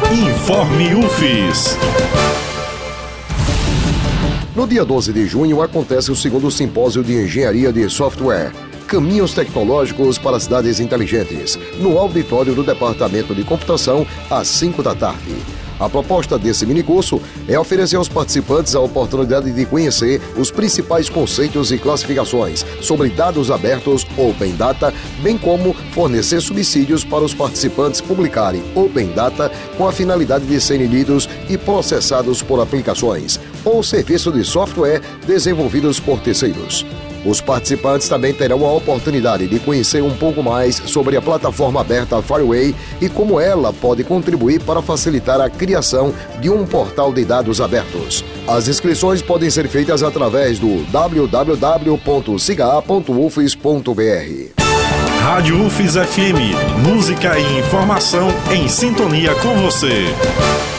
Informe UFES. No dia 12 de junho acontece o segundo simpósio de engenharia de software, Caminhos Tecnológicos para Cidades Inteligentes, no auditório do Departamento de Computação, às 5 da tarde. A proposta desse minicurso é oferecer aos participantes a oportunidade de conhecer os principais conceitos e classificações sobre dados abertos, Open Data, bem como fornecer subsídios para os participantes publicarem Open Data com a finalidade de serem lidos e processados por aplicações ou serviço de software desenvolvidos por terceiros. Os participantes também terão a oportunidade de conhecer um pouco mais sobre a plataforma aberta Fireway e como ela pode contribuir para facilitar a criação de um portal de dados abertos. As inscrições podem ser feitas através do www.ciga.ufes.br. Rádio UFES FM, música e informação em sintonia com você.